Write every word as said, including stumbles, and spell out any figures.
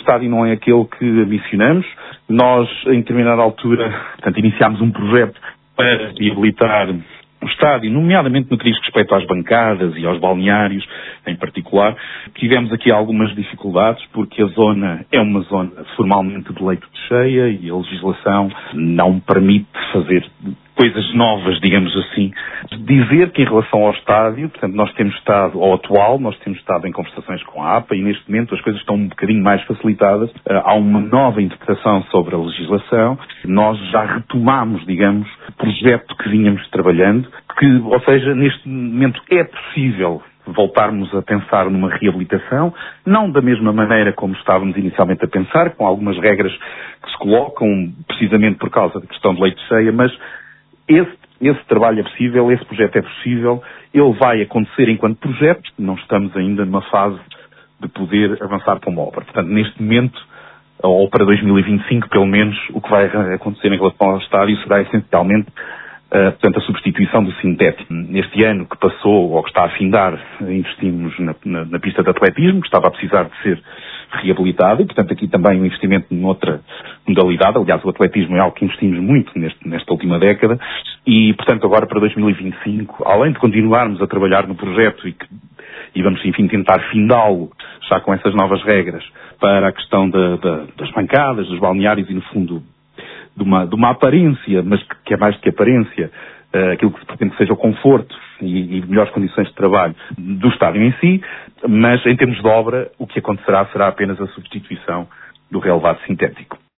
estádio não é aquele que ambicionamos. Nós, em determinada altura, portanto, iniciámos um projeto para reabilitar o estádio, nomeadamente no que diz respeito às bancadas e aos balneários em particular. Tivemos aqui algumas dificuldades porque a zona é uma zona formalmente de leito de cheia e a legislação não permite fazer coisas novas, digamos assim. Dizer que em relação ao estádio, portanto, nós temos estado, ao atual, nós temos estado em conversações com a APA e neste momento as coisas estão um bocadinho mais facilitadas. Há uma nova interpretação sobre a legislação. Nós já retomamos, digamos, o projeto que vínhamos trabalhando, que, ou seja, neste momento é possível voltarmos a pensar numa reabilitação, não da mesma maneira como estávamos inicialmente a pensar, com algumas regras que se colocam precisamente por causa da questão de leite de cheia, mas esse, esse trabalho é possível, esse projeto é possível, ele vai acontecer enquanto projeto, não estamos ainda numa fase de poder avançar para uma obra. Portanto, neste momento, ou para dois mil e vinte e cinco, pelo menos, o que vai acontecer em relação ao estádio será essencialmente Uh, portanto, a substituição do sintético. Neste ano que passou, ou que está a findar, investimos na, na, na pista de atletismo, que estava a precisar de ser reabilitada, e, portanto, aqui também um investimento noutra modalidade. Aliás, o atletismo é algo que investimos muito neste, nesta última década, e, portanto, agora para dois mil e vinte e cinco, além de continuarmos a trabalhar no projeto e, que, e vamos, enfim, tentar findá-lo, já com essas novas regras, para a questão da, da, das bancadas, dos balneários e, no fundo, de uma, de uma aparência, mas que, que é mais do que aparência, uh, aquilo que se pretende que seja o conforto e, e melhores condições de trabalho do estádio em si, mas em termos de obra, o que acontecerá será apenas a substituição do relevado sintético.